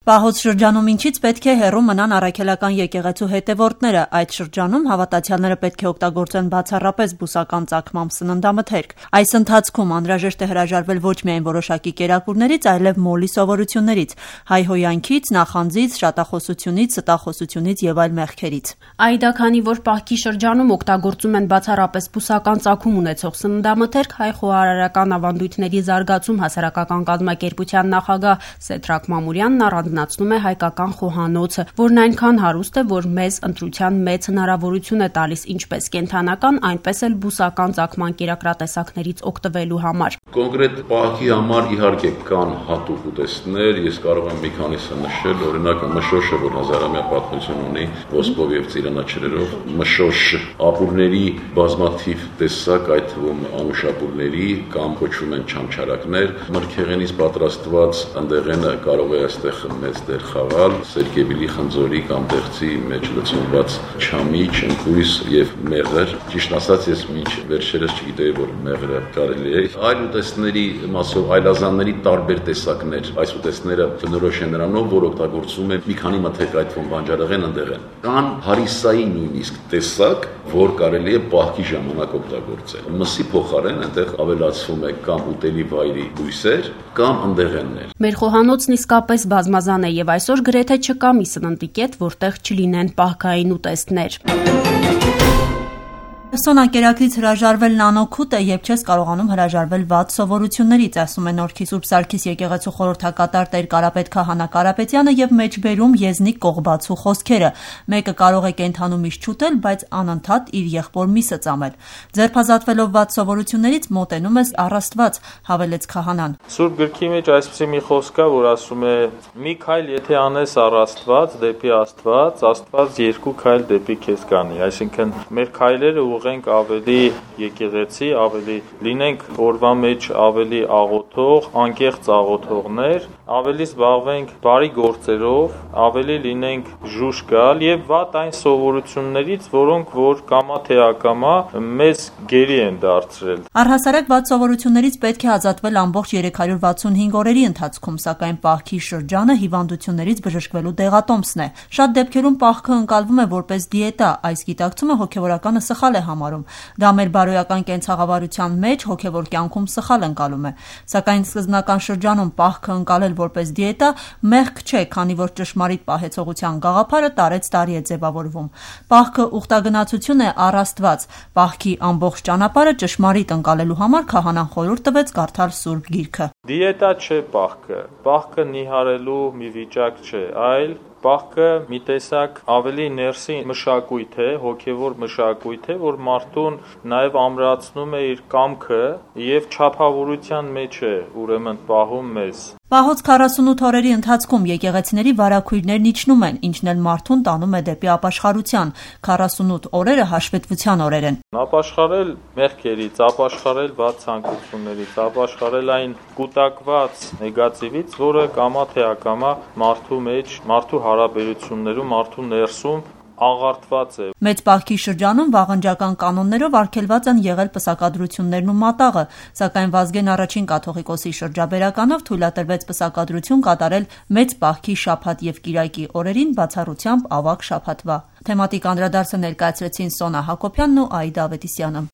Պահոց շրջանում ինչից պետք է հեռու մնան առաքելական եկեղեցու հետևորդները, այդ շրջանում հավատացյալները պետք է օգտագործեն բացառապես բուսական ծագմամբ սննդամթերք։ Այս ընթացքում անհրաժեշտ է հրաժարվել ոչ միայն որոշակի կերակուրներից, այլև մոլի սովորություններից, հայհոյանքից, նախանձից, շատախոսությունից, ստախոսությունից եւ այլ մեղքերից։ Այդա քանի որ պահքի շրջանում օգտագործում են բացառապես բուսական ծագում ունեցող սննդամթերք, հայ խոհարարական ավանդույթների զարգացում հասարակական կազմակերպության նախագահ Սեդրակ Մամուրյանն առանձնացնում է հայկական խոհանոցը, որն այնքան հարուստ է, որ մեզ ընտրության մեծ հնարավորություն է տալիս ինչպես կենդանական, այնպես էլ բուսական ծագման կերակրատեսակներից օգտվելու համար։ Կոնկրետ պահքի համար իհարկե կան հատուկ ուտեստներ, ես կարող եմ մի քանիսը նշել, օրինակ մշոշը, որ հազարամյա պատմություն ունի ոսպով եւ ծիրանաչրերով, մշոշ ապուրների բազմաթիվ տեսակ, այդ թվում անուշապուրների կամ կոչվում են չամչարակներ, մրգեղենից պատրաստված ընդեղենը կարող է այստեղ մեծ դեր խաղալ, սերկևիլի խնձորի կամ դեղցի մեջ լցոնված չամիչ, ընկույզ եւ մեղր։ Ճիշտ ասած, ես մինչ վերջերս չգիտեի, որ մեղրը կարելի է։ Այլ ուտեստների մասով այլազանների տարբեր տեսակներ։ Այս ուտեստները բնորոշ են նրանով, որ օգտագործում են մի քանի մթերք, այդ թվում բանջարեղեն, ընդեղեն։ Կան հարիսայի նույնիսկ տեսակ, որ կարելի է պահքի ժամանակ օգտագործել։ Մսի փոխարեն այնտեղ ավելացվում է կամ ուտելի վայրի բույսեր, կամ ընդեղեններ։ Մեր խոհանոցն իսկապես բազմազան է եւ այսօր գրեթե չկա մի սննդի կետ, որտեղ չլինեն պահքային ուտեստներ։ Սոնակերակրից հրաժարվելն անօգուտ է, երբ չես կարողանում հրաժարվել վատ սովորություններից, ասում է Նորքի Սուրբ Սարգիս եկեղեցու խորհրդակատար Տեր Կարապետ Քահանա Կարապետյանը եւ մեջբերում եզնիկ կողբացու խոսքերը։ Մեկը կարող է կենդանու միշ չուտել, բայց անընդհատ իր եղբոր միսը ծամել։ Ձերբազատվելով վատ սովորություններից մոտենում ես առ Աստված, հավելեց Քահանան։ Սուրբ գրքի մեջ այսպիսի մի խոսք կա, որ ասում է՝ մի քայլ եթե անես առ Աստված, դեպի Աստված երկու քայլ դեպի քեզ կանի։ Այսինքն մեր քայլերը ուղենք ավելի եկեղեցի, ավելի լինենք օրվա մեջ ավելի աղոթող, անկեղծ աղոթողներ, ավելի զբաղվենք բարի գործերով, ավելի լինենք ժուշ գալ եւ վատ այն սովորություններից, որոնք որ կամա թե ակամա մեզ գերի են դարձրել։ Առհասարակ վատ սովորություններից պետք է ազատվել ամբողջ 365 օրերի ընթացքում, սակայն պահքի շրջանը հիվանդություններից բժշկվելու դեղատոմսն է։ Շատ դեպքերում պահքը ընկալվում է որպես դիետա, այս գիտակցումը հոգեվորականը սխալ է համարում։ Դա մեր բարոյական կենցաղավարության մեջ հոգևոր կյանքում սխալ ընկալում է։ Սակայն սկզբնական շրջանում պահքը ընկալել որպես դիետա մեղք չէ, քանի որ ճշմարիտ պահեցողության գաղափարը տարեցտարի է ձևավորվում։ Պահքը ուխտագնացություն է առ Աստված։ Պահքի ամբողջ ճանապարհը ճշմարիտ ընկալելու համար Քահանան խորհուրդ տվեց կարդալ Սուրբ Գիրքը։ Դիետա չէ պահքը։ Պահքը նիհարելու մի վիճակ չէ, այլ պահքը մի տեսակ ավելի ներսի մշակույթ է, հոգևոր մշակույթ է, որ մարդուն նաև ամրացնում է իր կամքը եւ չափավորության մեջ է ուրեմն պահում մեզ։ Պահոց 48 օրերի ընթացքում եկեղեցիների վարակույրներն իջնում են, ինչն էլ մարդուն տանում է դեպի ապաշխարության։ 48 օրերը հաշվետվության օրեր են։ Ապաշխարել մեղքերից, ապաշխարել վատ ցանկություններից, ապաշխարել այն կուտակված նեգատիվից, որը կամա թե ակամա մարդու մեջ, մարդու հարաբերություններում, մարդու ներսում աղարտված է։ Մեծ պահքի շրջանում վաղնջական կանոններով արգելված են եղել պսակադրություններն ու մատաղը, սակայն Վազգեն առաջին կաթողիկոսի շրջաբերականով թույլատրվեց պսակադրություն կատարել մեծ պահքի շաբաթ եւ կիրակի օրերին բացառությամբ ավագ շաբաթվա։ Թեմատիկ անդրադարձը ներկայացրեցին Սոնա Հակոբյանն ու Աիդա Ավետիսյանը։